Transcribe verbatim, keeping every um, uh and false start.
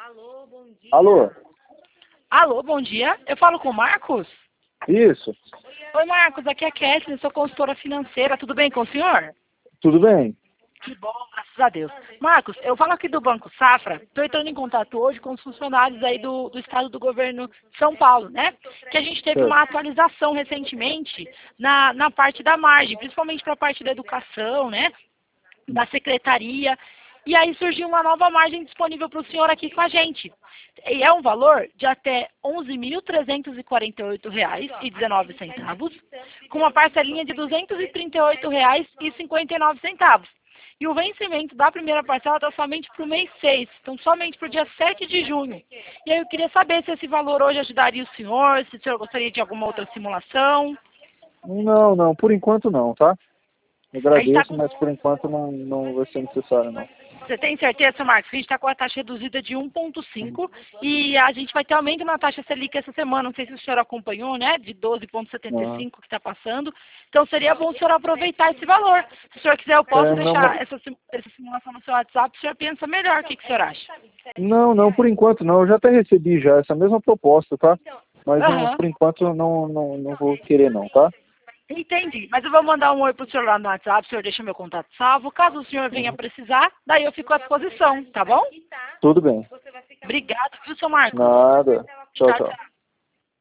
Alô? Alô, bom dia. Eu falo com o Marcos? Isso. Oi, Marcos. Aqui é a Kathleen, sou consultora financeira. Tudo bem com o senhor? Tudo bem? Que bom, graças a Deus. Marcos, eu falo aqui do Banco Safra. Estou entrando em contato hoje com os funcionários aí do, do estado do governo de São Paulo, né? Que a gente teve Certo. uma atualização recentemente na, na parte da margem, principalmente para a parte da educação, né? Da secretaria. E aí surgiu uma nova margem disponível para o senhor aqui com a gente. E é um valor de até onze mil trezentos e quarenta e oito reais e dezenove centavos, com uma parcelinha de duzentos e trinta e oito reais e cinquenta e nove centavos. E o vencimento da primeira parcela está somente para o mês seis, então somente para o dia sete de junho. E aí eu queria saber se esse valor hoje ajudaria o senhor, se o senhor gostaria de alguma outra simulação. Não, não, por enquanto não, tá? Eu A gente tá agradeço, com... mas por enquanto não, não vai ser necessário, não. Você tem certeza, seu Marcos, que a gente está com a taxa reduzida de um vírgula cinco e a gente vai ter aumento na taxa Selic essa semana, não sei se o senhor acompanhou, né, de doze vírgula setenta e cinco que está passando. Então seria bom o senhor aproveitar esse valor. Se o senhor quiser, eu posso É, não, deixar mas- essa, sim- essa simulação no seu WhatsApp, o senhor pensa melhor, o que, que o senhor acha? não, não, por enquanto não. Eu já até recebi já essa mesma proposta, tá? Mas não, Aham. por enquanto eu não, não, não vou querer não, tá? Entendi, mas eu vou mandar um oi pro senhor lá no WhatsApp, o senhor deixa meu contato salvo. Caso o senhor venha Uhum. precisar, daí eu fico à disposição, tá bom? Tudo bem. Obrigado, viu, seu Marcos? Nada. Tchau, Tchau, tchau. tchau.